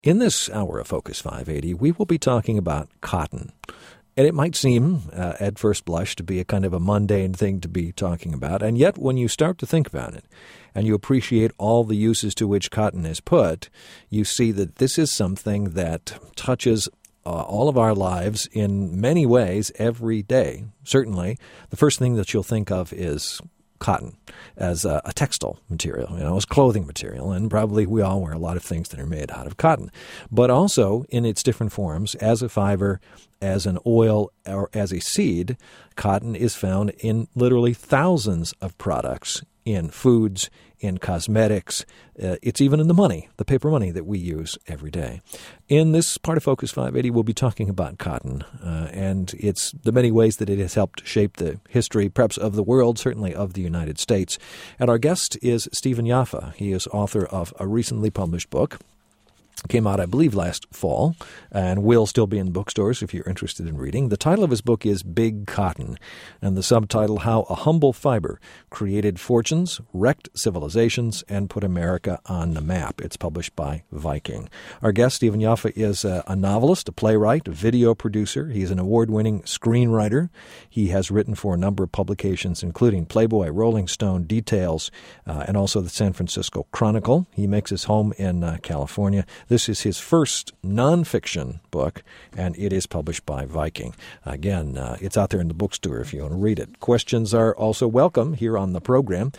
In this hour of Focus 580, we will be talking about cotton. And it might seem, at first blush, to be a kind of a mundane thing to be talking about. And yet, when you start to think about it, and you appreciate all the uses to which cotton is put, you see that this is something that touches all of our lives in many ways every day. Certainly, the first thing that you'll think of is cotton as a textile material, as clothing material, and probably we all wear a lot of things that are made out of cotton. But also in its different forms, as a fiber, as an oil, or as a seed, cotton is found in literally thousands of products, in foods, in cosmetics. It's even in the money, the paper money that we use every day. In this part of Focus 580, we'll be talking about cotton and it's the many ways that it has helped shape the history, perhaps of the world, certainly of the United States. And our guest is Stephen Yaffa. He is author of a recently published book. Came out, I believe, last fall, and will still be in bookstores if you're interested in reading. The title of his book is Big Cotton, and the subtitle, How a Humble Fiber Created Fortunes, Wrecked Civilizations, and Put America on the Map. It's published by Viking. Our guest, Stephen Yaffa, is a novelist, a playwright, a video producer. He's an award-winning screenwriter. He has written for a number of publications, including Playboy, Rolling Stone, Details, and also the San Francisco Chronicle. He makes his home in California. This is his first nonfiction book, and it is published by Viking. Again, it's out there in the bookstore if you want to read it. Questions are also welcome here on the program,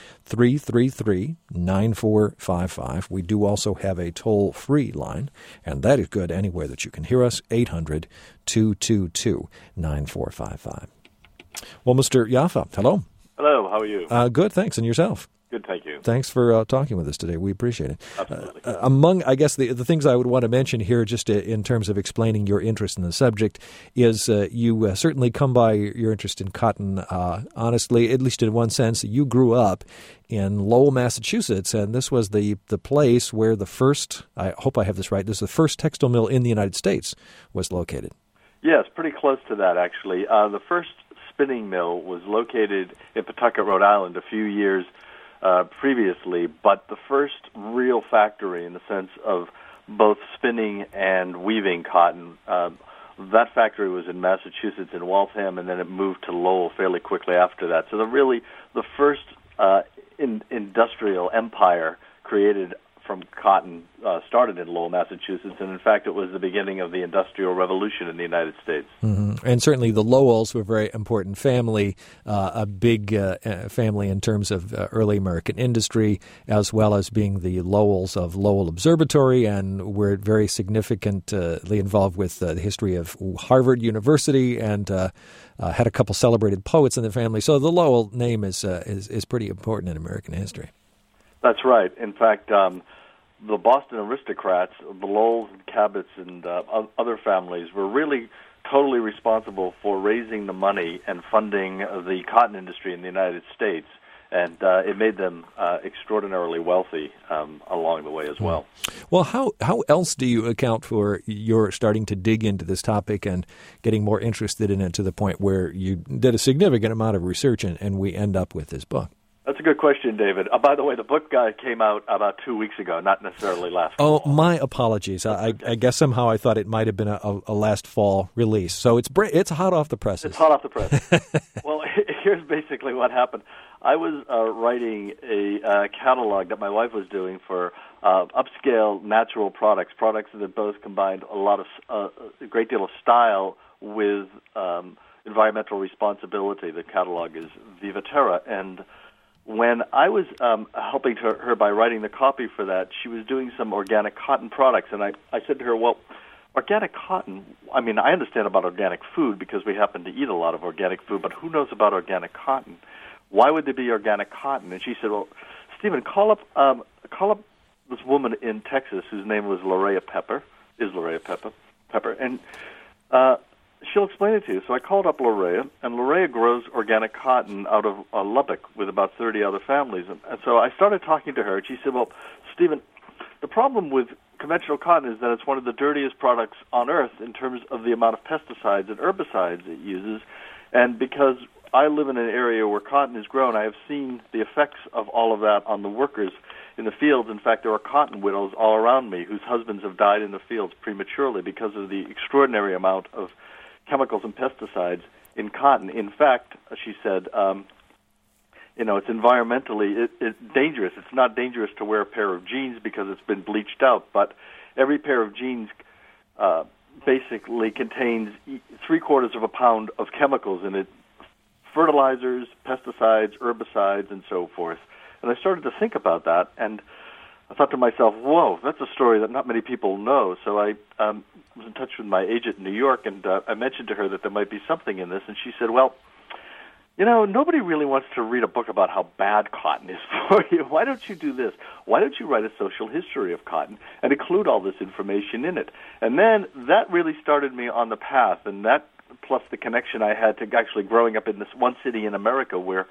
333-9455. We do also have a toll-free line, and that is good anywhere that you can hear us, 800-222-9455. Well, Mr. Yaffa, hello. Hello, how are you? Good, thanks. And yourself? Good, thank you. Thanks for talking with us today. We appreciate it. Absolutely. Among, I guess, the things I would want to mention here, just in terms of explaining your interest in the subject, is you certainly come by your interest in cotton, honestly, at least in one sense. You grew up in Lowell, Massachusetts, and this was the place where the first, I hope I have this right, this is the first textile mill in the United States was located. Yes, pretty close to that, actually. The first spinning mill was located in Pawtucket, Rhode Island, a few years previously, but the first real factory in the sense of both spinning and weaving cotton, that factory was in Massachusetts in Waltham, and then it moved to Lowell fairly quickly after that. So the first industrial empire created from cotton started in Lowell, Massachusetts, and in fact it was the beginning of the Industrial Revolution in the United States. Mm-hmm. And certainly the Lowells were a very important family, a big family in terms of early American industry, as well as being the Lowells of Lowell Observatory, and were very significantly involved with the history of Harvard University, and had a couple celebrated poets in the family. So the Lowell name is pretty important in American history. That's right. In fact, the Boston aristocrats, the Lowells and Cabots and other families were really totally responsible for raising the money and funding the cotton industry in the United States, and it made them extraordinarily wealthy along the way as well. Well, how else do you account for your starting to dig into this topic and getting more interested in it to the point where you did a significant amount of research and we end up with this book? That's a good question, David. By the way, the book came out about 2 weeks ago, not necessarily last fall. Oh, my apologies. I guess somehow I thought it might have been a last fall release. So it's hot off the presses. It's hot off the press. Well, here's basically what happened. I was writing a catalog that my wife was doing for upscale natural products that both combined a great deal of style with environmental responsibility. The catalog is Viva Terra, and when I was helping her by writing the copy for that, she was doing some organic cotton products, and I said to her, well, organic cotton, I mean, I understand about organic food because we happen to eat a lot of organic food, but who knows about organic cotton? Why would there be organic cotton? And she said, well, Stephen, call up this woman in Texas whose name was Laurea Pepper, and she'll explain it to you. So I called up Laurea, and Laurea grows organic cotton out of Lubbock with about 30 other families. And so I started talking to her, and she said, well, Stephen, the problem with conventional cotton is that it's one of the dirtiest products on earth in terms of the amount of pesticides and herbicides it uses, and because I live in an area where cotton is grown. I have seen the effects of all of that on the workers in the fields. In fact, there are cotton widows all around me whose husbands have died in the fields prematurely because of the extraordinary amount of chemicals and pesticides in cotton. In fact, she said, it's environmentally dangerous. It's not dangerous to wear a pair of jeans because it's been bleached out, but every pair of jeans basically contains 3/4 of a pound of chemicals in it, fertilizers, pesticides, herbicides, and so forth. And I started to think about that, and I thought to myself, whoa, that's a story that not many people know. So I was in touch with my agent in New York, and I mentioned to her that there might be something in this, and she said, well, nobody really wants to read a book about how bad cotton is for you. Why don't you do this? Why don't you write a social history of cotton and include all this information in it? And then that really started me on the path, and that plus the connection I had to actually growing up in this one city in America where,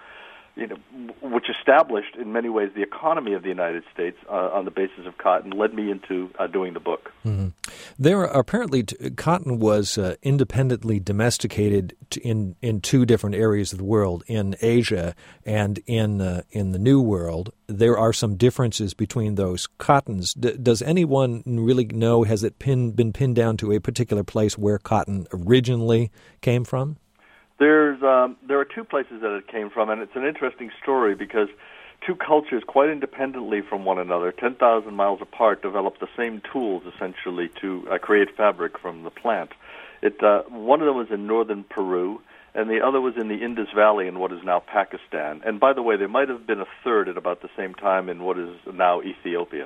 which established in many ways the economy of the United States on the basis of cotton, led me into doing the book. Mm-hmm. There are apparently cotton was independently domesticated in two different areas of the world, in Asia and in the New World. There are some differences between those cottons. Does anyone really know? Has it been pinned down to a particular place where cotton originally came from? There are two places that it came from, and it's an interesting story because two cultures quite independently from one another, 10,000 miles apart, developed the same tools essentially to create fabric from the plant. One of them was in northern Peru, and the other was in the Indus Valley in what is now Pakistan. And by the way, there might have been a third at about the same time in what is now Ethiopia.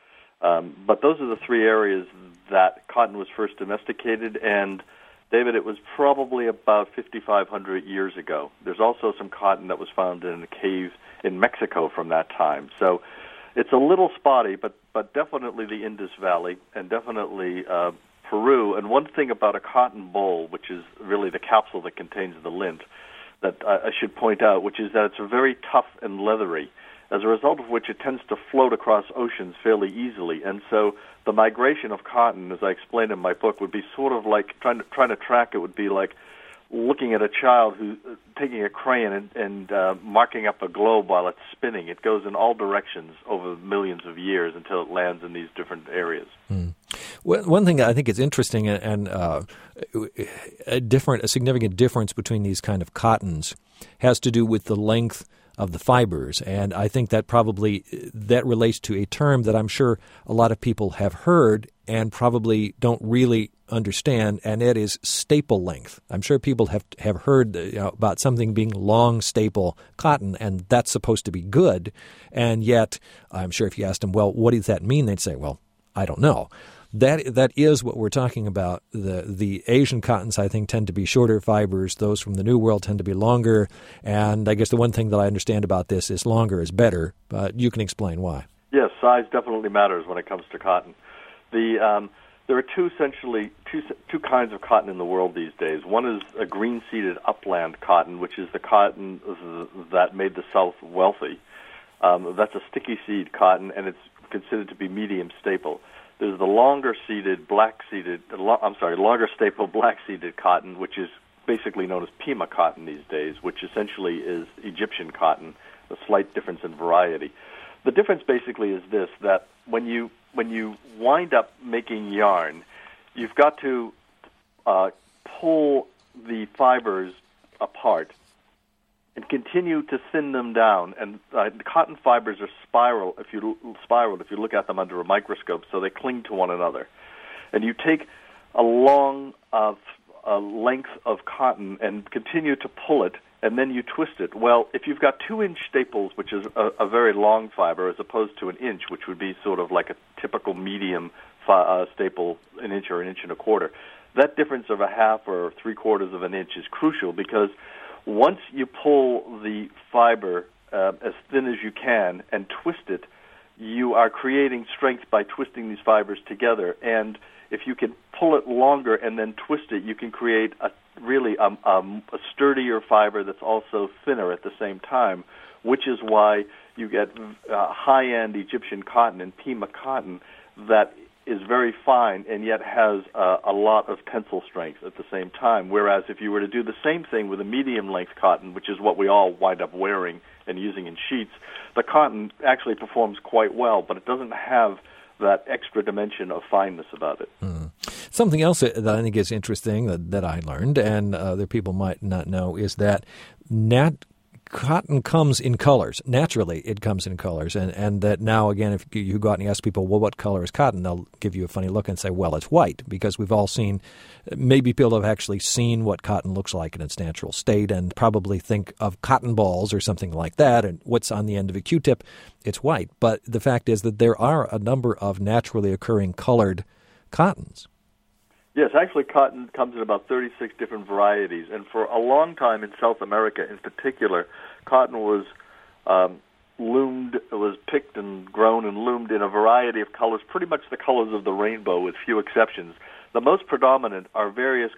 But those are the three areas that cotton was first domesticated, and David, it was probably about 5,500 years ago. There's also some cotton that was found in a cave in Mexico from that time. So it's a little spotty, but definitely the Indus Valley and definitely Peru. And one thing about a cotton boll, which is really the capsule that contains the lint, that I should point out, which is that it's very tough and leathery, as a result of which it tends to float across oceans fairly easily. And so the migration of cotton, as I explained in my book, would be sort of like trying to track it would be like looking at a child who's taking a crayon and marking up a globe while it's spinning. It goes in all directions over millions of years until it lands in these different areas. Hmm. Well, one thing I think is interesting and a significant difference between these kind of cottons has to do with the length of the fibers, and I think that probably that relates to a term that I'm sure a lot of people have heard and probably don't really understand, and that is staple length. I'm sure people have heard about something being long staple cotton, and that's supposed to be good, and yet I'm sure if you asked them, well, what does that mean? They'd say, well, I don't know. That is what we're talking about. The Asian cottons, I think, tend to be shorter fibers. Those from the New World tend to be longer. And I guess the one thing that I understand about this is longer is better. But you can explain why. Yes, size definitely matters when it comes to cotton. There are two kinds of cotton in the world these days. One is a green-seeded upland cotton, which is the cotton that made the South wealthy. That's a sticky seed cotton, and it's considered to be medium staple. There's the longer staple black-seeded cotton, which is basically known as Pima cotton these days, which essentially is Egyptian cotton, a slight difference in variety. The difference basically is this, that when you wind up making yarn, you've got to pull the fibers apart and continue to thin them down. And cotton fibers are spiraled if you look at them under a microscope, so they cling to one another. And you take a long length of cotton and continue to pull it, and then you twist it. Well, if you've got 2-inch staples, which is a very long fiber, as opposed to an inch, which would be sort of like a typical medium staple, an inch or an inch and a quarter, that difference of a half or 3/4 of an inch is crucial, because once you pull the fiber as thin as you can and twist it, you are creating strength by twisting these fibers together. And if you can pull it longer and then twist it, you can create a sturdier fiber that's also thinner at the same time, which is why you get high-end Egyptian cotton and Pima cotton that is very fine and yet has a lot of tensile strength at the same time. Whereas if you were to do the same thing with a medium-length cotton, which is what we all wind up wearing and using in sheets, the cotton actually performs quite well, but it doesn't have that extra dimension of fineness about it. Something else that I think is interesting that I learned, and other people might not know, is that cotton comes in colors. Naturally, it comes in colors. And that now, again, if you go out and ask people, well, what color is cotton? They'll give you a funny look and say, well, it's white, because we've all seen, maybe people have actually seen what cotton looks like in its natural state and probably think of cotton balls or something like that, and what's on the end of a Q-tip, it's white. But the fact is that there are a number of naturally occurring colored cottons. Yes, actually cotton comes in about 36 different varieties, and for a long time in South America in particular, cotton was picked and grown and loomed in a variety of colors, pretty much the colors of the rainbow with few exceptions. The most predominant are various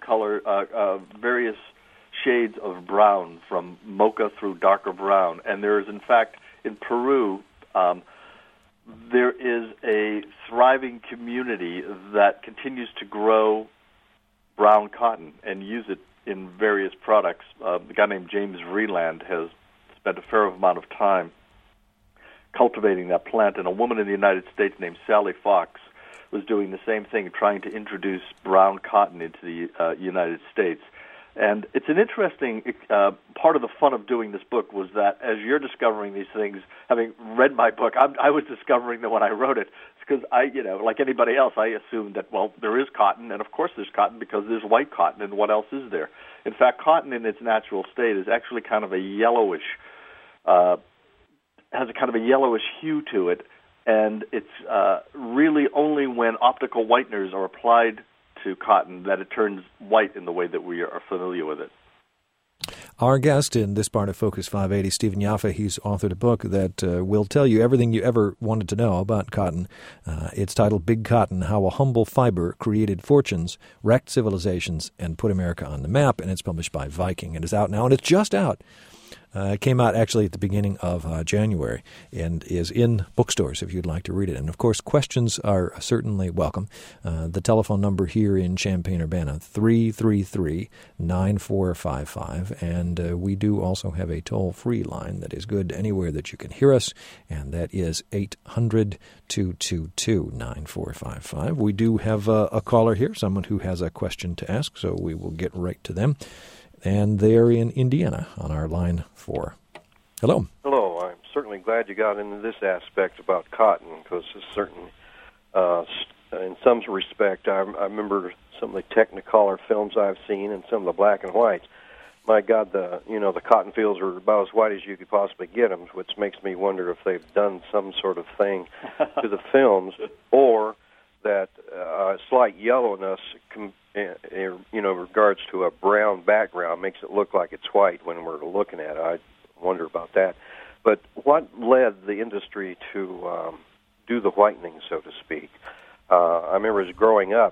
shades of brown, from mocha through darker brown, and there is, in fact, in Peru, there is a thriving community that continues to grow brown cotton and use it in various products. A guy named James Vreeland has spent a fair amount of time cultivating that plant, and a woman in the United States named Sally Fox was doing the same thing, trying to introduce brown cotton into the United States. And it's an interesting part of the fun of doing this book was that as you're discovering these things, having read my book, I was discovering that when I wrote it, because like anybody else, I assumed that, well, there is cotton, and of course there's cotton because there's white cotton, and what else is there? In fact, cotton in its natural state is actually kind of a yellowish, has a kind of a yellowish hue to it, and it's really only when optical whiteners are applied to cotton that it turns white in the way that we are familiar with it. Our guest in this part of Focus 580, Stephen Yaffe, he's authored a book that will tell you everything you ever wanted to know about cotton. It's titled Big Cotton, How a Humble Fiber Created Fortunes, Wrecked Civilizations, and Put America on the Map, and it's published by Viking. It is out now, and it's just out. It came out actually at the beginning of January and is in bookstores if you'd like to read it. And, of course, questions are certainly welcome. The telephone number here in Champaign-Urbana, 333-9455. And we do also have a toll-free line that is good anywhere that you can hear us, and that is 800-222-9455. We do have a caller here, someone who has a question to ask, so we will get right to them. And they're in Indiana on our line 4. Hello. Hello. I'm certainly glad you got into this aspect about cotton, because it's certainly, in some respect, I remember some of the Technicolor films I've seen and some of the black and whites. My God, the cotton fields are about as white as you could possibly get them, which makes me wonder if they've done some sort of thing to the films, or that slight yellowness in regards to a brown background makes it look like it's white when we're looking at it. I wonder about that. But what led the industry to do the whitening, so to speak? I remember as growing up,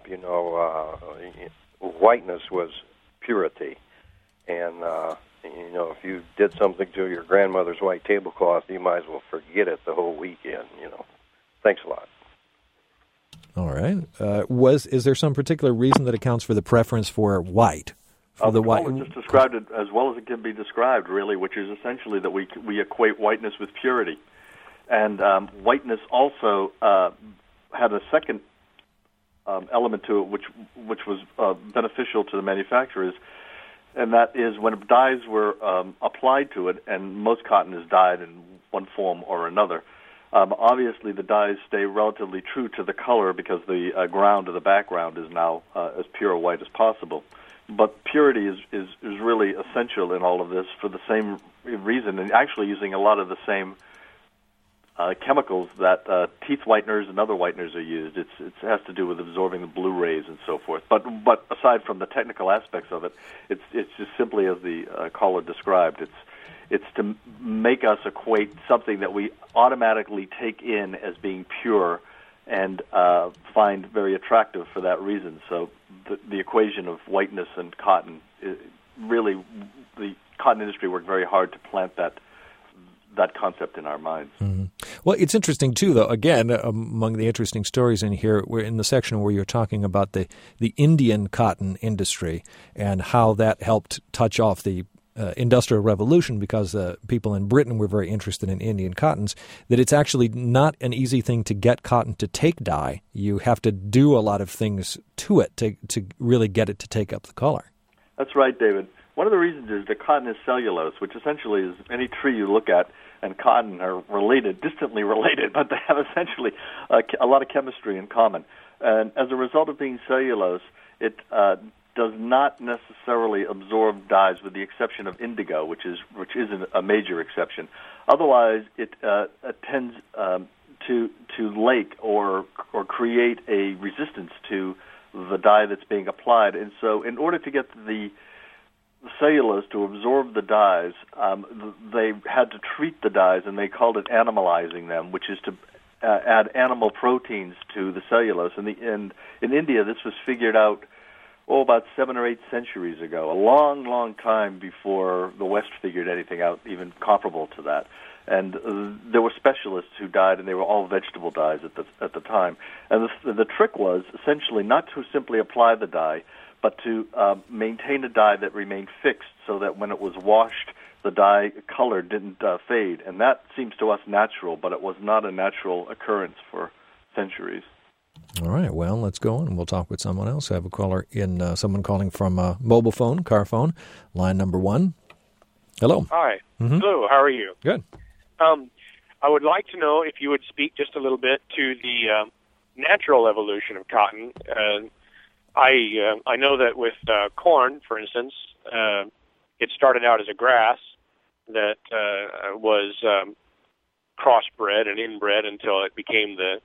whiteness was purity. And, if you did something to your grandmother's white tablecloth, you might as well forget it the whole weekend, Thanks a lot. All right. Is there some particular reason that accounts for the preference for white? The white just described it as well as it can be described, really, which is essentially that we equate whiteness with purity. And whiteness also had a second element to it, which was beneficial to the manufacturers, and that is when dyes were applied to it, and most cotton is dyed in one form or another. Obviously, the dyes stay relatively true to the color because the ground or the background is now as pure white as possible. But purity is really essential in all of this for the same reason, and actually using a lot of the same chemicals that teeth whiteners and other whiteners are used. It has to do with absorbing the blue rays and so forth. But aside from the technical aspects of it, it's just simply as the caller described. It's to make us equate something that we automatically take in as being pure and find very attractive for that reason. So the equation of whiteness and cotton, really, the cotton industry worked very hard to plant that concept in our minds. Mm-hmm. Well, it's interesting, too, though. Again, among the interesting stories in here, we're in the section where you're talking about the Indian cotton industry and how that helped touch off the Industrial Revolution, because people in Britain were very interested in Indian cottons, that it's actually not an easy thing to get cotton to take dye. You have to do a lot of things to it to really get it to take up the color. That's right, David. One of the reasons is that cotton is cellulose, which essentially is any tree you look at and cotton are related, distantly related, but they have essentially a lot of chemistry in common. And as a result of being cellulose, it does not necessarily absorb dyes, with the exception of indigo, which is a major exception. Otherwise, it tends to lake or create a resistance to the dye that's being applied. And so, in order to get the cellulose to absorb the dyes, they had to treat the dyes, and they called it animalizing them, which is to add animal proteins to the cellulose. And in India, this was figured out about 7 or 8 centuries ago, a long, long time before the West figured anything out even comparable to that. And there were specialists who dyed, and they were all vegetable dyes at the time. And the trick was essentially not to simply apply the dye, but to maintain a dye that remained fixed, so that when it was washed, the dye color didn't fade. And that seems to us natural, but it was not a natural occurrence for centuries. All right, well, let's go on, and we'll talk with someone else. I have a caller in, someone calling from a mobile phone, car phone, line number 1. Hello. Hi. Mm-hmm. Hello, how are you? Good. I would like to know if you would speak just a little bit to the natural evolution of cotton. I know that with corn, for instance, it started out as a grass that was crossbred and inbred until it became the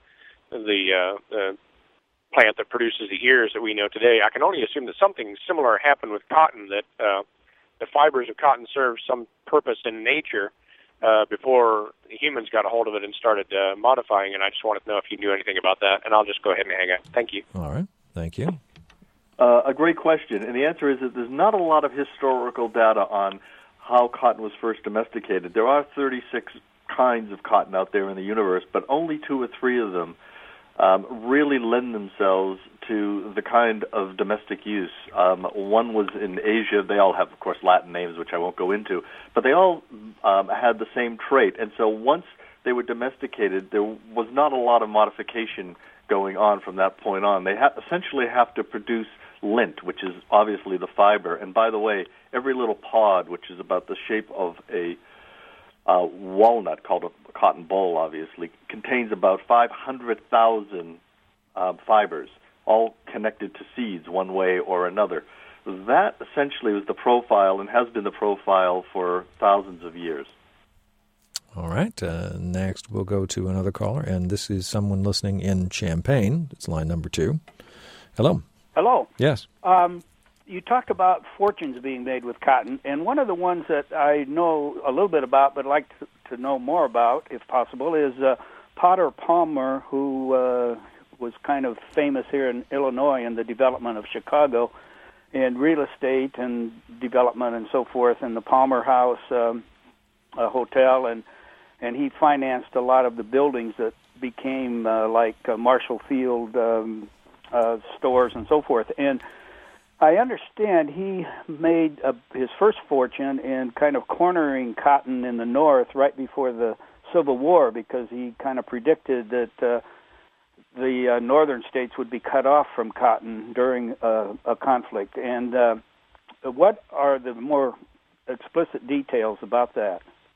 plant that produces the ears that we know today. I can only assume that something similar happened with cotton, that the fibers of cotton served some purpose in nature before humans got a hold of it and started modifying it. I just wanted to know if you knew anything about that, and I'll just go ahead and hang up. Thank you. All right. Thank you. A great question, and the answer is that there's not a lot of historical data on how cotton was first domesticated. There are 36 kinds of cotton out there in the universe, but only 2 or 3 of them really lend themselves to the kind of domestic use. One was in Asia. They all have, of course, Latin names, which I won't go into, but they all had the same trait. And so once they were domesticated, there was not a lot of modification going on from that point on. They essentially have to produce lint, which is obviously the fiber. And by the way, every little pod, which is about the shape of a walnut, called a cotton boll, obviously, contains about 500,000 fibers, all connected to seeds one way or another. That essentially was the profile and has been the profile for thousands of years. All right. Next, we'll go to another caller, and this is someone listening in Champaign. It's line number 2. Hello. Hello. Yes. You talk about fortunes being made with cotton, and one of the ones that I know a little bit about but like to know more about, if possible, is Potter Palmer, who was kind of famous here in Illinois in the development of Chicago and real estate and development and so forth, and the Palmer House hotel, and he financed a lot of the buildings that became like Marshall Field stores and so forth. And I understand he made his first fortune in kind of cornering cotton in the North right before the Civil War, because he kind of predicted that the northern states would be cut off from cotton during a conflict. And what are the more explicit details about that?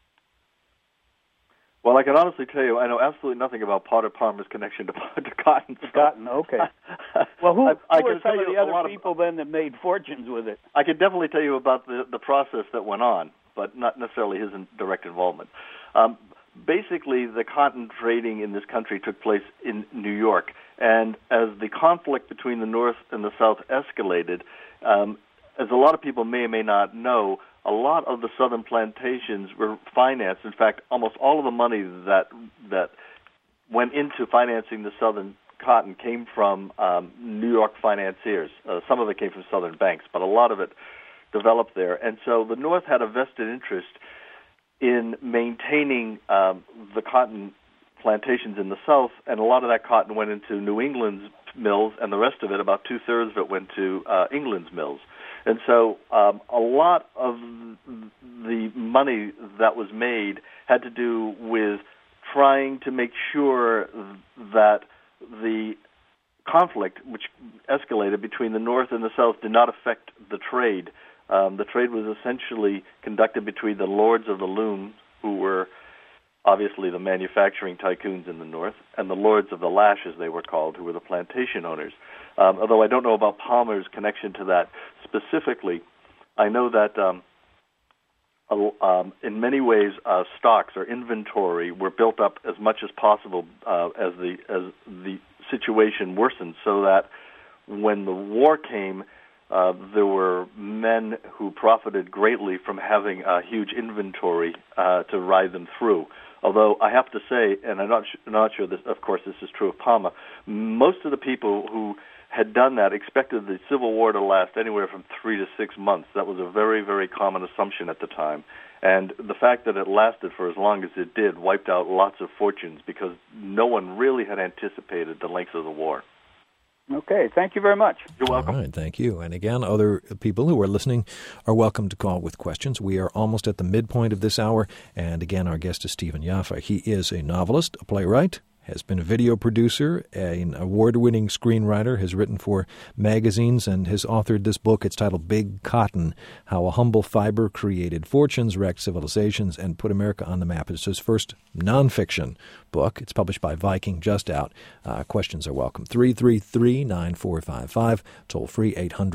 Well, I can honestly tell you, I know absolutely nothing about Potter Palmer's connection to cotton. So. Cotton, okay. Well, who are some of the other people then that made fortunes with it? I can definitely tell you about the process that went on, but not necessarily his direct involvement. Basically, the cotton trading in this country took place in New York, and as the conflict between the North and the South escalated, as a lot of people may or may not know, a lot of the southern plantations were financed. In fact, almost all of the money that went into financing the southern cotton came from New York financiers. Some of it came from southern banks, but a lot of it developed there. And so the North had a vested interest in maintaining the cotton plantations in the South, and a lot of that cotton went into New England's mills, and the rest of it, about two-thirds of it, went to England's mills. And so a lot of the money that was made had to do with trying to make sure that the conflict, which escalated between the North and the South, did not affect the trade. The trade was essentially conducted between the lords of the loom, who were obviously the manufacturing tycoons in the North, and the lords of the lash, as they were called, who were the plantation owners. Although I don't know about Palmer's connection to that specifically, I know that in many ways stocks or inventory were built up as much as possible as the situation worsened, so that when the war came, there were men who profited greatly from having a huge inventory to ride them through. Although I have to say, and I'm not sure this, of course, this is true of Palmer, most of the people who had done that expected the Civil War to last anywhere from 3 to 6 months. That was a very, very common assumption at the time. And the fact that it lasted for as long as it did wiped out lots of fortunes because no one really had anticipated the length of the war. Okay, thank you very much. You're welcome. All right, thank you. And again, other people who are listening are welcome to call with questions. We are almost at the midpoint of this hour. And again, our guest is Stephen Yaffa. He is a novelist, a playwright, has been a video producer, an award-winning screenwriter, has written for magazines, and has authored this book. It's titled Big Cotton, How a Humble Fiber Created Fortunes, Wrecked Civilizations, and Put America on the Map. It's his first nonfiction book. It's published by Viking, just out. Questions are welcome. 333-9455, toll-free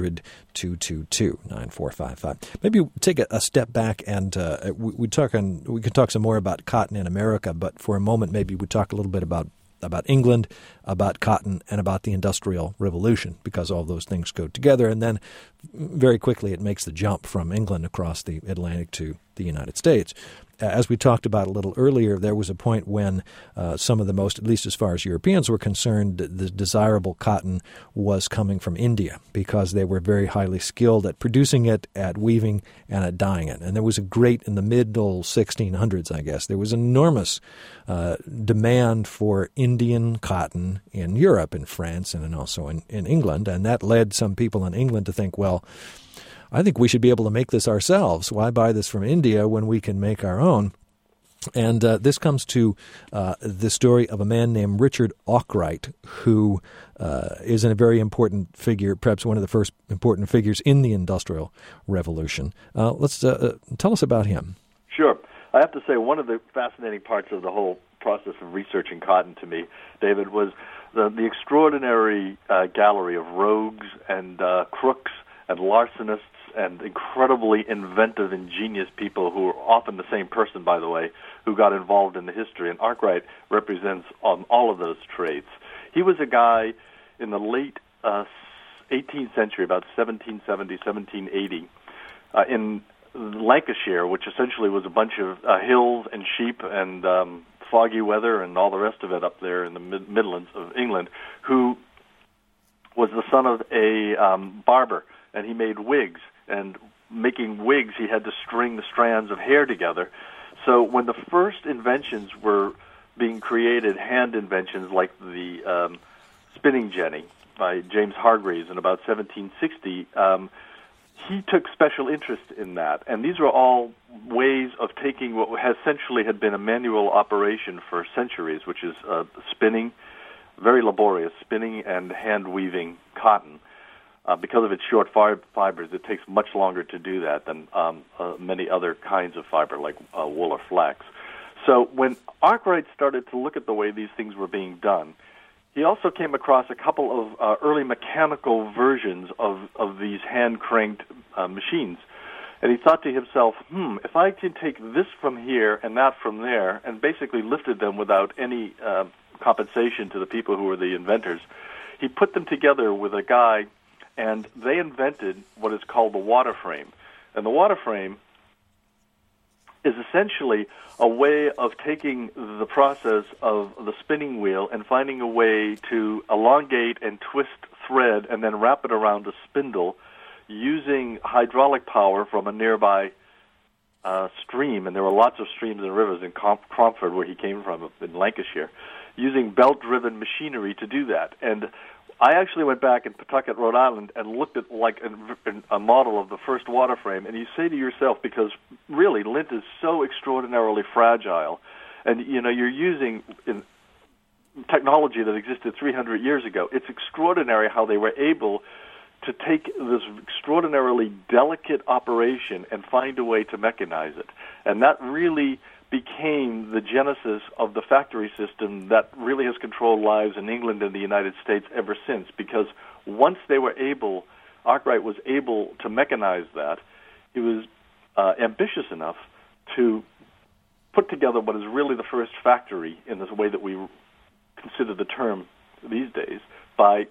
800-222-9455. Maybe take a step back and we could talk some more about cotton in America, but for a moment maybe we talk a little bit about England, about cotton, and about the Industrial Revolution, because all those things go together. And then very quickly it makes the jump from England across the Atlantic to the United States. As we talked about a little earlier, there was a point when some of the most, at least as far as Europeans were concerned, the desirable cotton was coming from India because they were very highly skilled at producing it, at weaving, and at dyeing it. And there was a great, in the middle 1600s, I guess, there was enormous demand for Indian cotton in Europe, in France, and also in England. And that led some people in England to think, well, I think we should be able to make this ourselves. Why buy this from India when we can make our own? And this comes to the story of a man named Richard Arkwright, who is a very important figure, perhaps one of the first important figures in the Industrial Revolution. Let's tell us about him. Sure. I have to say, one of the fascinating parts of the whole process of researching cotton to me, David, was the extraordinary gallery of rogues and crooks and larcenists and incredibly inventive, ingenious people who are often the same person, by the way, who got involved in the history. And Arkwright represents all of those traits. He was a guy in the late 18th century, about 1770, 1780, in Lancashire, which essentially was a bunch of hills and sheep and foggy weather and all the rest of it up there in the Midlands of England, who was the son of a barber, and he made wigs. And making wigs, he had to string the strands of hair together. So when the first inventions were being created, hand inventions like the spinning jenny by James Hargreaves in about 1760, he took special interest in that. And these were all ways of taking what essentially had been a manual operation for centuries, which is spinning, very laborious, spinning and hand weaving cotton. Because of its short fibers, it takes much longer to do that than many other kinds of fiber, like wool or flax. So when Arkwright started to look at the way these things were being done, he also came across a couple of early mechanical versions of these hand-cranked machines. And he thought to himself, if I can take this from here and that from there, and basically lifted them without any compensation to the people who were the inventors, he put them together with a guy, and they invented what is called the water frame. And the water frame is essentially a way of taking the process of the spinning wheel and finding a way to elongate and twist thread and then wrap it around a spindle using hydraulic power from a nearby stream, and there were lots of streams and rivers in Cromford, where he came from, in Lancashire, using belt-driven machinery to do that. And I actually went back in Pawtucket, Rhode Island, and looked at a model of the first water frame, and you say to yourself, because really lint is so extraordinarily fragile, and you're using technology that existed 300 years ago. It's extraordinary how they were able to take this extraordinarily delicate operation and find a way to mechanize it. And that really became the genesis of the factory system that really has controlled lives in England and the United States ever since, because once they were able, Arkwright was able to mechanize that, he was ambitious enough to put together what is really the first factory in this way that we consider the term these days, by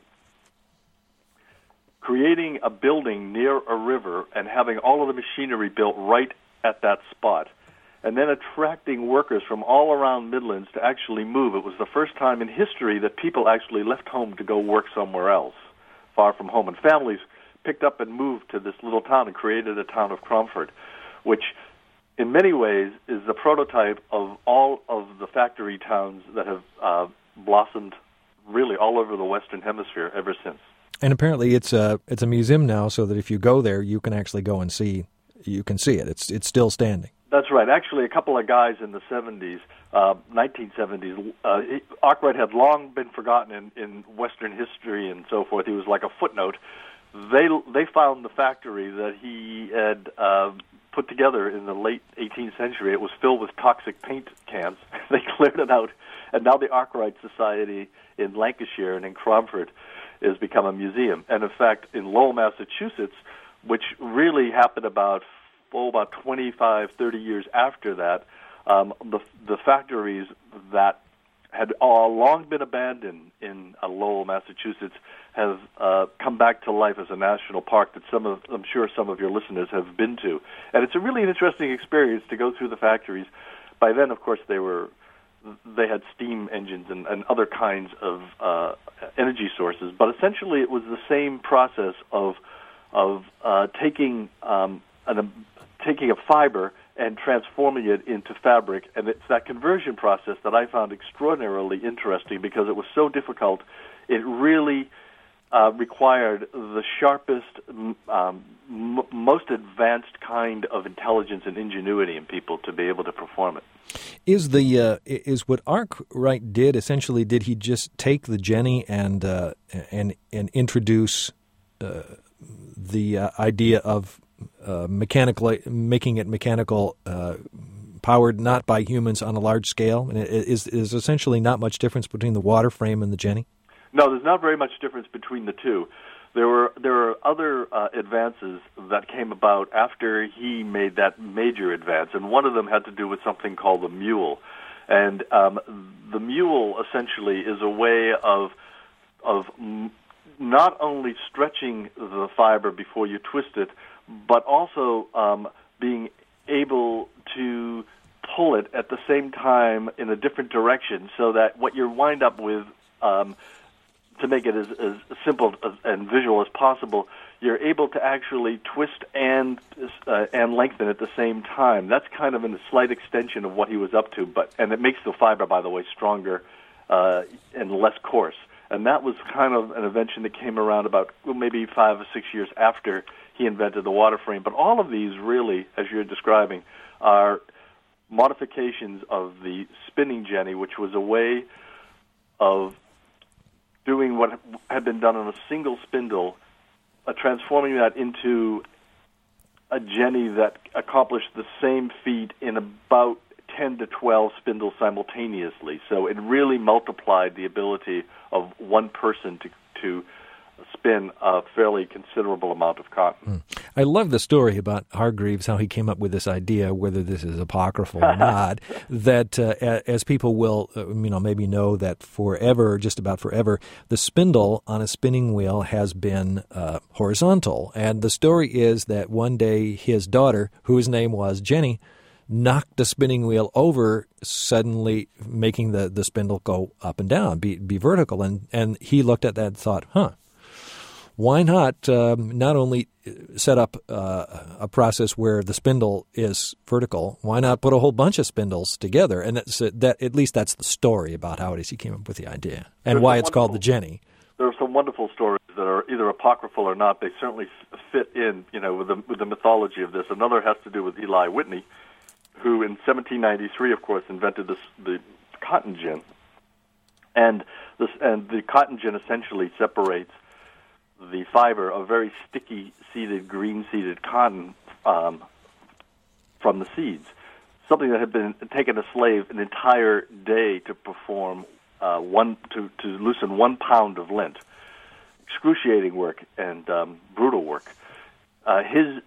creating a building near a river and having all of the machinery built right at that spot, and then attracting workers from all around Midlands to actually move. It was the first time in history that people actually left home to go work somewhere else, far from home, and families picked up and moved to this little town and created a town of Cromford, which in many ways is the prototype of all of the factory towns that have blossomed really all over the Western Hemisphere ever since. And apparently it's a museum now, so that if you go there, you can actually go and see. You can see it. It's still standing. That's right. Actually, a couple of guys in the 1970s, Arkwright had long been forgotten in Western history and so forth. He was like a footnote. They found the factory that he had put together in the late 18th century. It was filled with toxic paint cans. They cleared it out, and now the Arkwright Society in Lancashire and in Cromford has become a museum. And in fact, in Lowell, Massachusetts, which really happened about 25, 30 years after that, the factories that had long been abandoned in Lowell, Massachusetts, have come back to life as a national park that I'm sure some of your listeners have been to. And it's a really interesting experience to go through the factories. By then, of course, they had steam engines and other kinds of energy sources, but essentially it was the same process of taking a fiber and transforming it into fabric, and it's that conversion process that I found extraordinarily interesting, because it was so difficult. It really required the sharpest, most advanced kind of intelligence and ingenuity in people to be able to perform it. Is what Arkwright did essentially? Did he just take the Jenny and introduce the idea of making it mechanical, powered not by humans on a large scale? And is essentially not much difference between the water frame and the Jenny? No, there's not very much difference between the two. There were other advances that came about after he made that major advance, and one of them had to do with something called the mule. And the mule essentially is a way of not only stretching the fiber before you twist it, but also being able to pull it at the same time in a different direction, so that what you wind up with, to make it as simple and visual as possible, you're able to actually twist and lengthen at the same time. That's kind of a slight extension of what he was up to, and it makes the fiber, by the way, stronger and less coarse. And that was kind of an invention that came around about maybe 5 or 6 years after he invented the water frame. But all of these really, as you're describing, are modifications of the spinning jenny, which was a way of doing what had been done on a single spindle, transforming that into a jenny that accomplished the same feat in about 10 to 12 spindles simultaneously. So it really multiplied the ability of one person to spin a fairly considerable amount of cotton. I love the story about Hargreaves, how he came up with this idea, whether this is apocryphal or not, that as people will maybe know, that forever, just about forever, the spindle on a spinning wheel has been horizontal. And the story is that one day his daughter, whose name was Jenny, knocked the spinning wheel over, suddenly making the spindle go up and down, be vertical. And he looked at that and thought, why not not only set up a process where the spindle is vertical, why not put a whole bunch of spindles together? And that at least that's the story about how it is he came up with the idea and why it's called the Jenny. There are some wonderful stories that are either apocryphal or not. They certainly fit in, with the mythology of this. Another has to do with Eli Whitney, who in 1793, of course, invented the cotton gin. And the cotton gin essentially separates the fiber of very sticky seeded, green seeded cotton from the seeds. Something that had been taken a slave an entire day to perform to loosen 1 pound of lint. Excruciating work and brutal work. His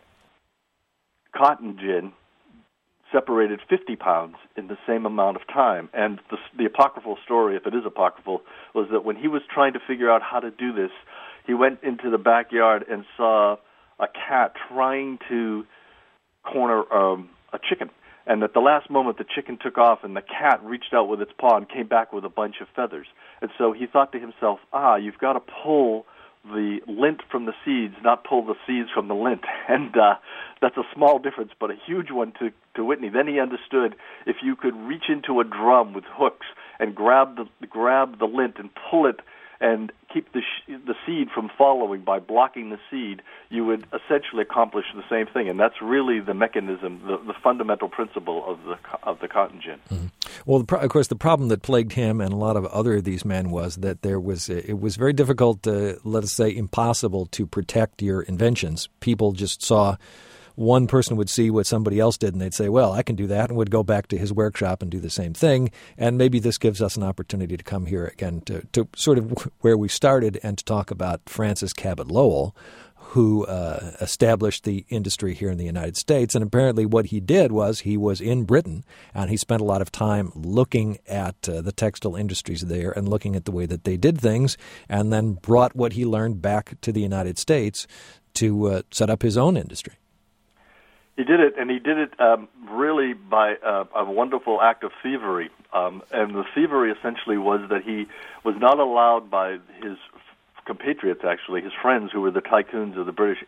cotton gin separated 50 pounds in the same amount of time. And the apocryphal story, if it is apocryphal, was that when he was trying to figure out how to do this, he went into the backyard and saw a cat trying to corner a chicken. And at the last moment, the chicken took off, and the cat reached out with its paw and came back with a bunch of feathers. And so he thought to himself, you've got to pull the lint from the seeds, not pull the seeds from the lint. And that's a small difference, but a huge one to Whitney. Then he understood if you could reach into a drum with hooks and grab the lint and pull it and keep the seed from following by blocking the seed, you would essentially accomplish the same thing. And that's really the mechanism, the fundamental principle of the cotton gin. Mm-hmm. Well, of course, the problem that plagued him and a lot of other of these men was that it was very difficult, let us say impossible, to protect your inventions. People just saw one person would see what somebody else did, and they'd say, well, I can do that, and would go back to his workshop and do the same thing. And maybe this gives us an opportunity to come here again to sort of where we started and to talk about Francis Cabot Lowell, who established the industry here in the United States. And apparently what he did was he was in Britain, and he spent a lot of time looking at the textile industries there and looking at the way that they did things, and then brought what he learned back to the United States to set up his own industry. He did it, and he did it really by a wonderful act of thievery. And the thievery essentially was that he was not allowed by his compatriots, actually, his friends who were the tycoons of the British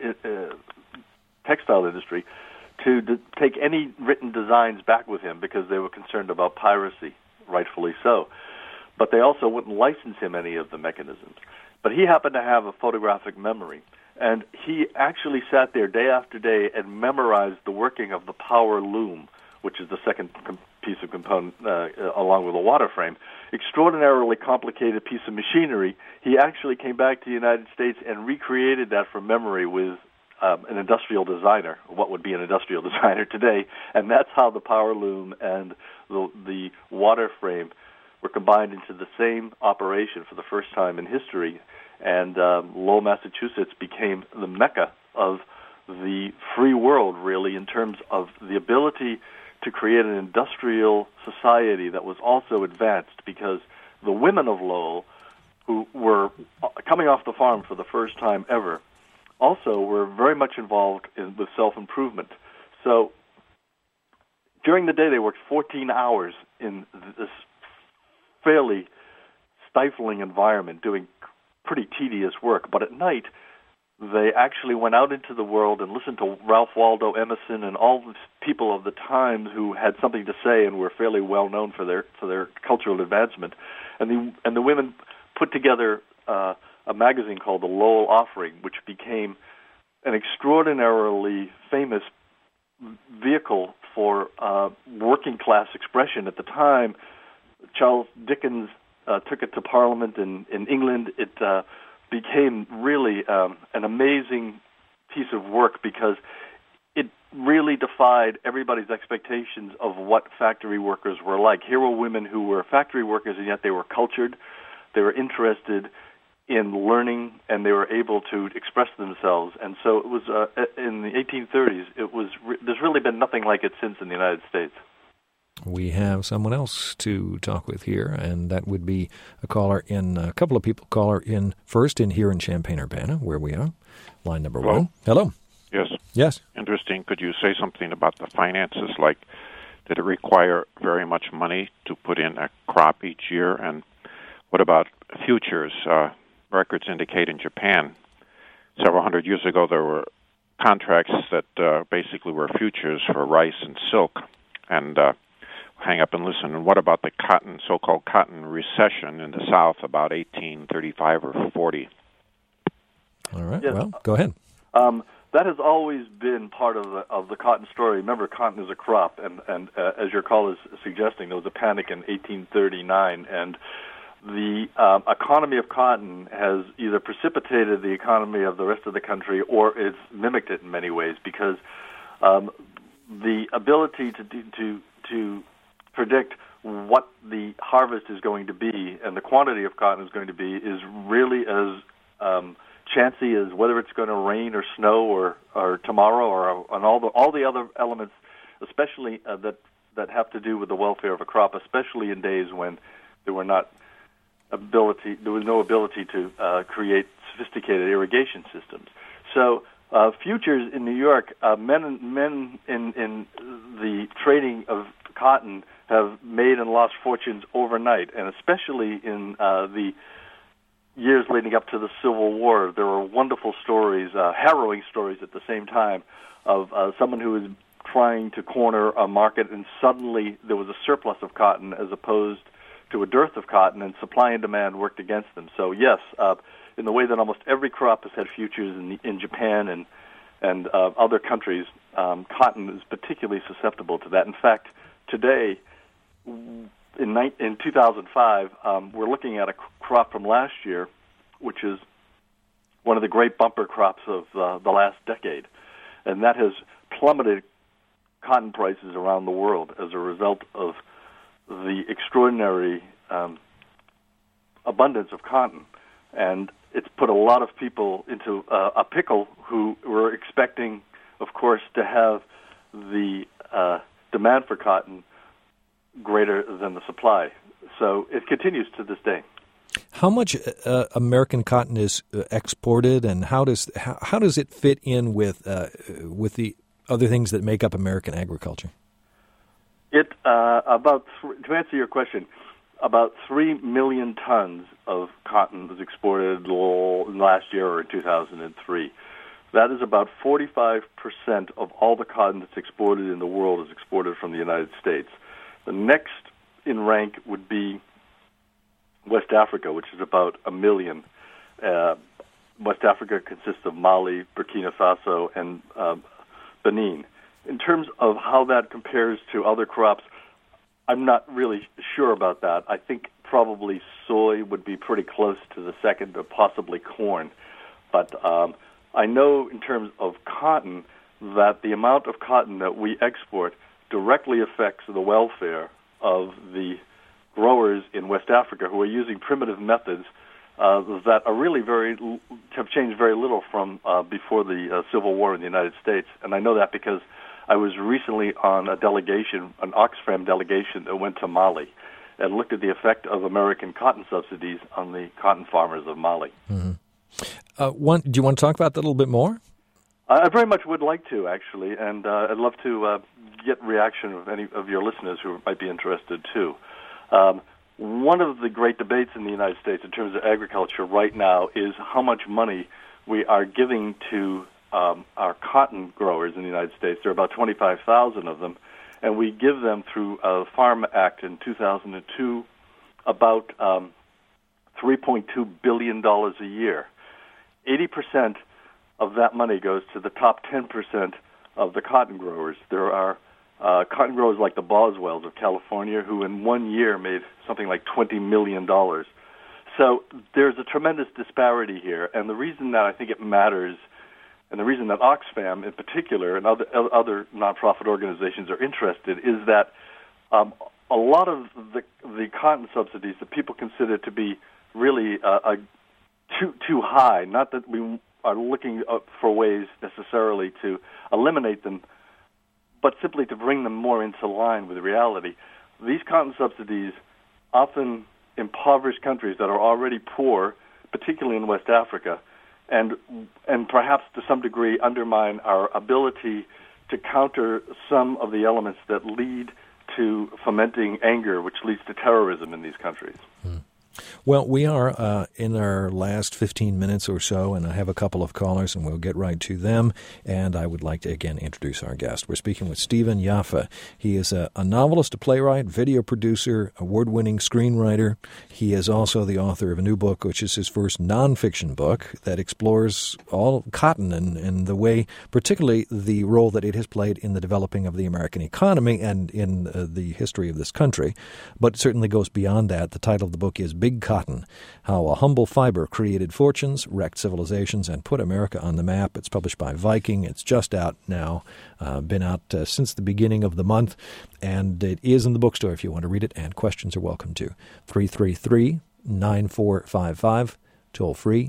textile industry, to take any written designs back with him because they were concerned about piracy, rightfully so. But they also wouldn't license him any of the mechanisms. But he happened to have a photographic memory. And he actually sat there day after day and memorized the working of the power loom, which is the second piece of component along with a water frame. Extraordinarily complicated piece of machinery. He actually came back to the United States and recreated that from memory with an industrial designer, what would be an industrial designer today. And that's how the power loom and the water frame were combined into the same operation for the first time in history. And Lowell, Massachusetts became the mecca of the free world, really, in terms of the ability to create an industrial society that was also advanced, because the women of Lowell, who were coming off the farm for the first time ever, also were very much involved with self-improvement. So during the day, they worked 14 hours in this fairly stifling environment, doing pretty tedious work. But at night, they actually went out into the world and listened to Ralph Waldo Emerson and all the people of the time who had something to say and were fairly well known for their cultural advancement. And the women put together a magazine called the Lowell Offering, which became an extraordinarily famous vehicle for working class expression at the time. Charles Dickens took it to Parliament in England. It became really an amazing piece of work because it really defied everybody's expectations of what factory workers were like. Here were women who were factory workers, and yet they were cultured, they were interested in learning, and they were able to express themselves. And so it was in the 1830s. There's really been nothing like it since in the United States. We have someone else to talk with here, and that would be a couple of people caller in first here in Champaign-Urbana, where we are. Line number one. Hello. Yes. Yes. Interesting. Could you say something about the finances? Like, did it require very much money to put in a crop each year? And what about futures? Records indicate in Japan several hundred years ago, there were contracts that basically were futures for rice and silk. And hang up and listen. And what about the so-called cotton recession in the South about 1835 or 40? All right. Yes. Well, go ahead. That has always been part of the cotton story. Remember, cotton is a crop, and as your call is suggesting, there was a panic in 1839, and the economy of cotton has either precipitated the economy of the rest of the country or it's mimicked it in many ways, because the ability to predict what the harvest is going to be and the quantity of cotton is going to be is really as chancy as whether it's going to rain or snow or tomorrow or on all the other elements, especially that have to do with the welfare of a crop, especially in days when there was no ability to create sophisticated irrigation systems. So futures in New York, men in the trading of cotton have made and lost fortunes overnight, and especially in the years leading up to the Civil War, there were wonderful stories, harrowing stories at the same time, of someone who was trying to corner a market, and suddenly there was a surplus of cotton as opposed to a dearth of cotton, and supply and demand worked against them. So yes, in the way that almost every crop has had futures in Japan and other countries, cotton is particularly susceptible to that. In fact, today, in 2005, we're looking at a crop from last year, which is one of the great bumper crops of the last decade, and that has plummeted cotton prices around the world as a result of the extraordinary abundance of cotton. And it's put a lot of people into a pickle who were expecting, of course, to have the demand for cotton greater than the supply. So it continues to this day. How much American cotton is exported, and how does it fit in with the other things that make up American agriculture? To answer your question, about 3 million tons of cotton was exported last year or in 2003. That is about 45% of all the cotton that's exported in the world is exported from the United States. The next in rank would be West Africa, which is about 1 million. West Africa consists of Mali, Burkina Faso, and Benin. In terms of how that compares to other crops, I'm not really sure about that. I think probably soy would be pretty close to the second, or possibly corn. But I know in terms of cotton that the amount of cotton that we export directly affects the welfare of the growers in West Africa who are using primitive methods that are really have changed very little from before the Civil War in the United States. And I know that because I was recently on an Oxfam delegation that went to Mali and looked at the effect of American cotton subsidies on the cotton farmers of Mali. Mm-hmm. Do you want to talk about that a little bit more? I very much would like to, actually, and I'd love to get reaction of any of your listeners who might be interested, too. One of the great debates in the United States in terms of agriculture right now is how much money we are giving to our cotton growers in the United States. There are about 25,000 of them, and we give them through a Farm Act in 2002 about $3.2 billion a year. 80% of that money goes to the top 10% of the cotton growers. There are cotton growers like the Boswells of California who in 1 year made something like $20 million. So there's a tremendous disparity here, and the reason that I think it matters, and the reason that Oxfam in particular and other nonprofit organizations are interested, is that a lot of the cotton subsidies that people consider to be really too high, not that we are looking for ways necessarily to eliminate them, but simply to bring them more into line with reality. These cotton subsidies often impoverish countries that are already poor, particularly in West Africa, and perhaps to some degree undermine our ability to counter some of the elements that lead to fomenting anger, which leads to terrorism in these countries. Well, we are in our last 15 minutes or so, and I have a couple of callers, and we'll get right to them. And I would like to, again, introduce our guest. We're speaking with Stephen Yaffe. He is a novelist, a playwright, video producer, award-winning screenwriter. He is also the author of a new book, which is his first nonfiction book that explores all cotton and the way, particularly the role that it has played in the developing of the American economy and in the history of this country. But it certainly goes beyond that. The title of the book is Big Cotton, How a Humble Fiber Created Fortunes, Wrecked Civilizations, and Put America on the Map. It's published by Viking. It's just out now, been out since the beginning of the month, and it is in the bookstore if you want to read it, and questions are welcome to 333-9455, toll free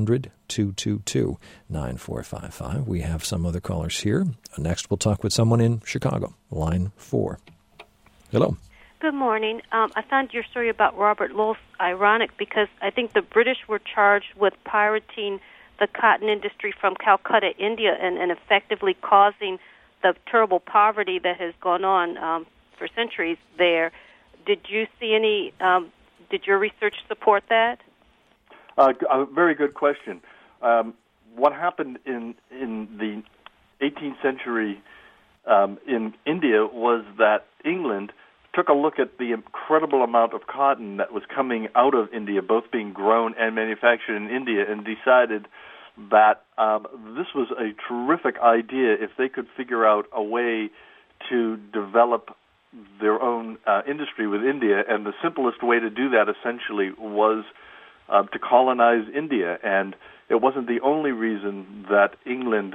800-222-9455. We have some other callers here. Next we'll talk with someone in Chicago, line 4. Hello. Good morning. I found your story about Robert Lowell ironic because I think the British were charged with pirating the cotton industry from Calcutta, India, and effectively causing the terrible poverty that has gone on for centuries there. Did you see any, did your research support that? A very good question. What happened in the 18th century in India was that England took a look at the incredible amount of cotton that was coming out of India, both being grown and manufactured in India, and decided that this was a terrific idea if they could figure out a way to develop their own industry with India. And the simplest way to do that essentially was to colonize India. And it wasn't the only reason that England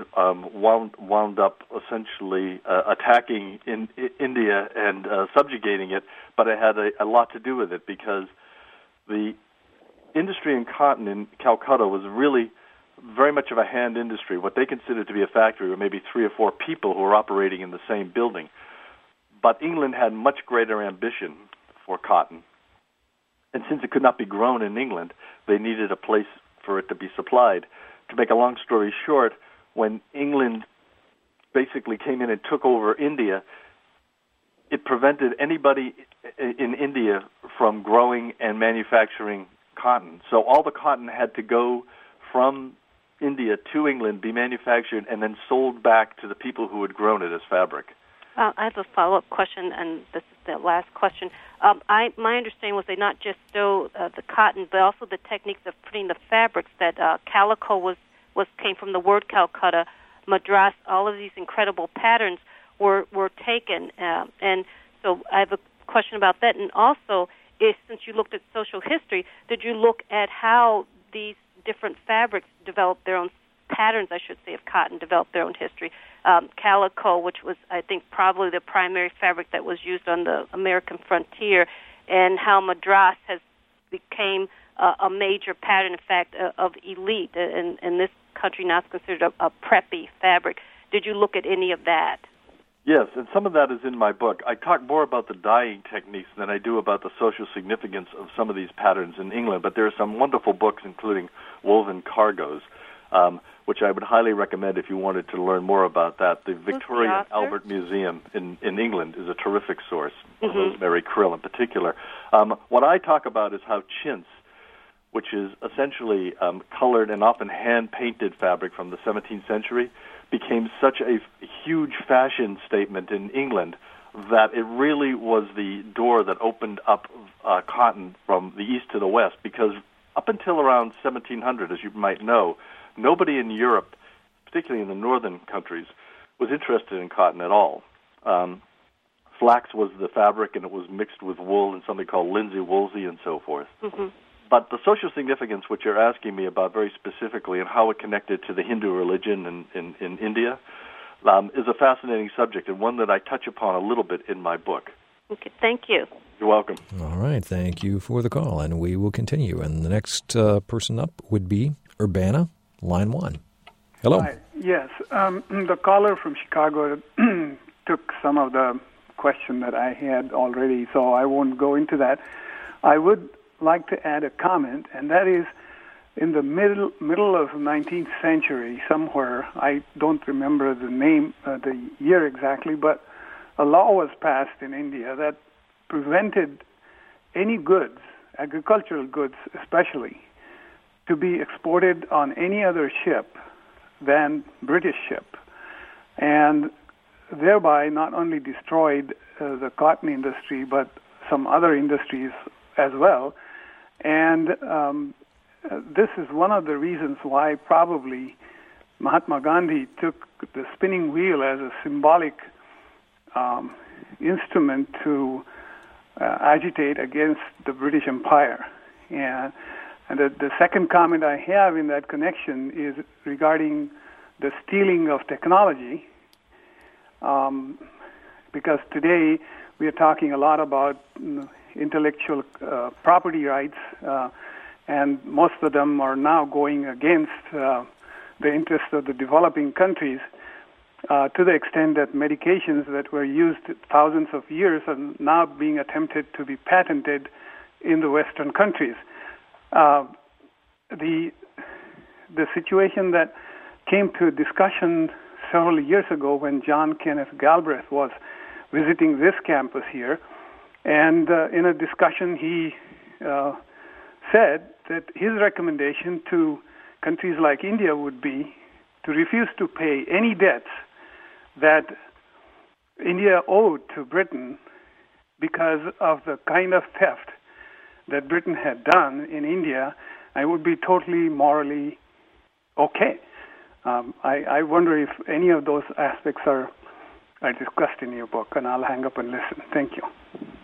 wound up essentially attacking in India and subjugating it, but it had a lot to do with it because the industry in cotton in Calcutta was really very much of a hand industry. What they considered to be a factory were maybe 3 or 4 people who were operating in the same building. But England had much greater ambition for cotton. And since it could not be grown in England, they needed a place for it to be supplied. To make a long story short, when England basically came in and took over India, it prevented anybody in India from growing and manufacturing cotton. So all the cotton had to go from India to England, be manufactured, and then sold back to the people who had grown it as fabric. I have a follow-up question, and this is the last question. My understanding was they not just sew the cotton, but also the techniques of putting the fabrics. That calico came from the word Calcutta, Madras. All of these incredible patterns were taken, and so I have a question about that. And also, since you looked at social history, did you look at how these different fabrics developed their own patterns, I should say, of cotton developed their own history? Calico, which was, I think, probably the primary fabric that was used on the American frontier, and how Madras has became a major pattern, in fact, of elite. And this country now is considered a preppy fabric. Did you look at any of that? Yes, and some of that is in my book. I talk more about the dyeing techniques than I do about the social significance of some of these patterns in England, but there are some wonderful books, including Woven Cargoes, which I would highly recommend if you wanted to learn more about that. The Victoria and Albert Museum in England is a terrific source, Rosemary Krill in particular. What I talk about is how chintz, which is essentially colored and often hand-painted fabric from the 17th century, became such a huge fashion statement in England that it really was the door that opened up cotton from the east to the west, because up until around 1700, as you might know, nobody in Europe, particularly in the northern countries, was interested in cotton at all. Flax was the fabric, and it was mixed with wool and something called linsey woolsey and so forth. But the social significance, which you're asking me about very specifically, and how it connected to the Hindu religion in India, is a fascinating subject, and one that I touch upon a little bit in my book. Okay, thank you. You're welcome. All right, thank you for the call, and we will continue. And the next person up would be Urbana, line 1. Hello. Hi. Yes, the caller from Chicago took some of the question that I had already, so I won't go into that. I would like to add a comment, and that is, in the middle of the 19th century, somewhere, I don't remember the name, the year exactly, but a law was passed in India that prevented any goods agricultural goods especially, to be exported on any other ship than British ship, and thereby not only destroyed the cotton industry but some other industries as well. And this is one of the reasons why probably Mahatma Gandhi took the spinning wheel as a symbolic instrument to agitate against the British Empire. And the second comment I have in that connection is regarding the stealing of technology, because today we are talking a lot about intellectual property rights, and most of them are now going against the interests of the developing countries, to the extent that medications that were used thousands of years are now being attempted to be patented in the Western countries. The situation that came to discussion several years ago when John Kenneth Galbraith was visiting this campus here, and in a discussion he said that his recommendation to countries like India would be to refuse to pay any debts that India owed to Britain because of the kind of theft that Britain had done in India. I would be totally morally okay. I wonder if any of those aspects are discussed in your book, and I'll hang up and listen. Thank you.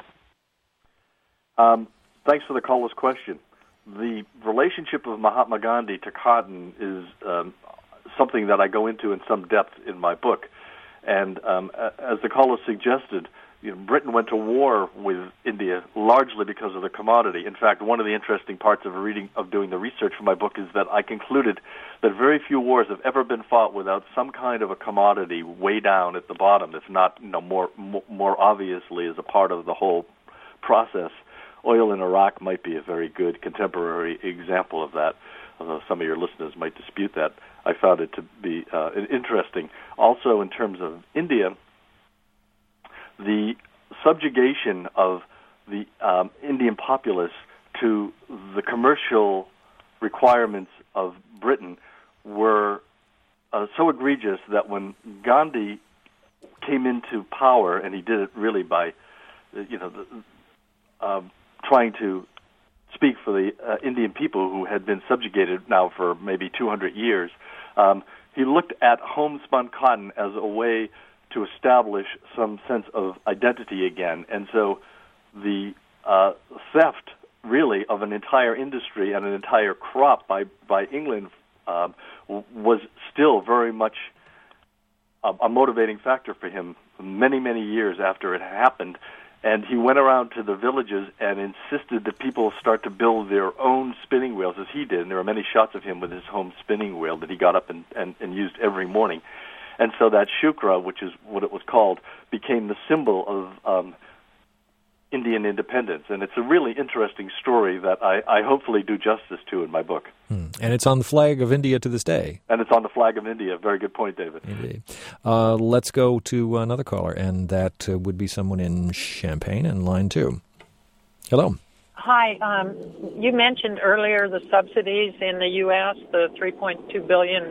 Thanks for the caller's question. The relationship of Mahatma Gandhi to cotton is something that I go into in some depth in my book. And as the caller suggested, Britain went to war with India largely because of the commodity. In fact, one of the interesting parts of doing the research for my book is that I concluded that very few wars have ever been fought without some kind of a commodity way down at the bottom, if not more obviously as a part of the whole process. Oil in Iraq might be a very good contemporary example of that, although some of your listeners might dispute that. I found it to be interesting. Also, in terms of India, the subjugation of the Indian populace to the commercial requirements of Britain were so egregious that when Gandhi came into power, and he did it really by, trying to speak for the Indian people who had been subjugated now for maybe 200 years, he looked at homespun cotton as a way to establish some sense of identity again. And so the theft, really, of an entire industry and an entire crop by England was still very much a motivating factor for him many, many years after it happened. And he went around to the villages and insisted that people start to build their own spinning wheels, as he did. And there are many shots of him with his home spinning wheel that he got up and used every morning. And so that shukra, which is what it was called, became the symbol of Indian independence. And it's a really interesting story that I hopefully do justice to in my book. And it's on the flag of India to this day. And it's on the flag of India. Very good point, David. Indeed. Let's go to another caller, and that would be someone in Champaign in line 2. Hello. Hi. You mentioned earlier the subsidies in the U.S., the $3.2 billion.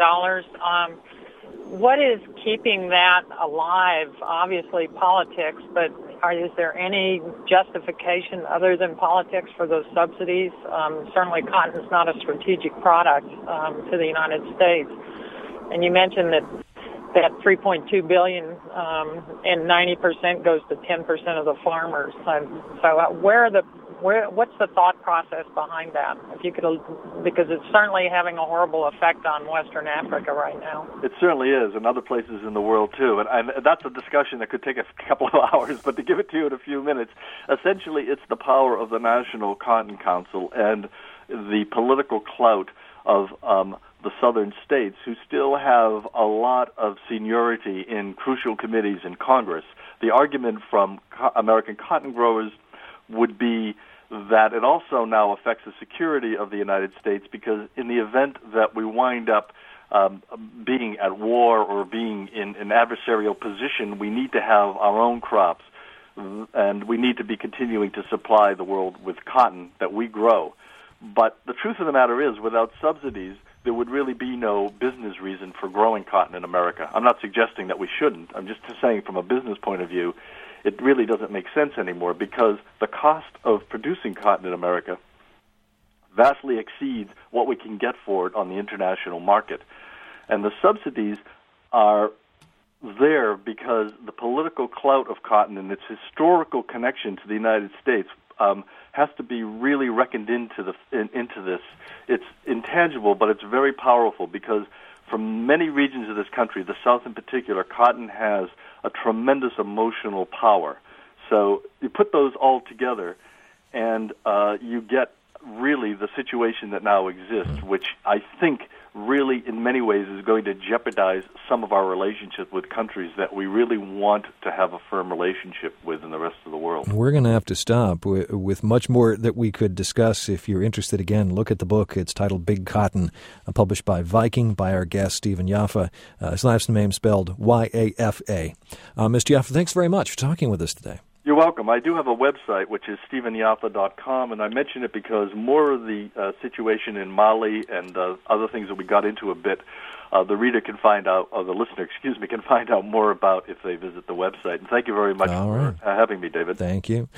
What is keeping that alive? Obviously politics, but is there any justification other than politics for those subsidies? Certainly cotton is not a strategic product to the United States. And you mentioned that $3.2 billion and 90% goes to 10% of the farmers. So what's the thought process behind that? If you could, because it's certainly having a horrible effect on Western Africa right now. It certainly is, and other places in the world too. And that's a discussion that could take a couple of hours, but to give it to you in a few minutes, essentially it's the power of the National Cotton Council and the political clout of the southern states, who still have a lot of seniority in crucial committees in Congress. The argument from American cotton growers would be that it also now affects the security of the United States, because in the event that we wind up being at war or being in an adversarial position, we need to have our own crops. and we need to be continuing to supply the world with cotton that we grow. But the truth of the matter is, without subsidies, there would really be no business reason for growing cotton in America. I'm not suggesting that we shouldn't. I'm just saying from a business point of view, it really doesn't make sense anymore because the cost of producing cotton in America vastly exceeds what we can get for it on the international market. And the subsidies are there because the political clout of cotton and its historical connection to the United States has to be really reckoned into this. It's intangible, but it's very powerful because from many regions of this country, the South in particular, cotton has a tremendous emotional power. So you put those all together, and you get really the situation that now exists, which I think really in many ways is going to jeopardize some of our relationship with countries that we really want to have a firm relationship with in the rest of the world. We're going to have to stop with much more that we could discuss. If you're interested, again, look at the book. It's titled Big Cotton, published by Viking, by our guest, Stephen Jaffa. His last name spelled Y-A-F-A. Mr. Jaffa, thanks very much for talking with us today. You're welcome. I do have a website, which is StephenJaffa.com, and I mention it because more of the situation in Mali and other things that we got into a bit, the reader can find out, or the listener, can find out more about if they visit the website. And thank you very much for having me, David. Thank you.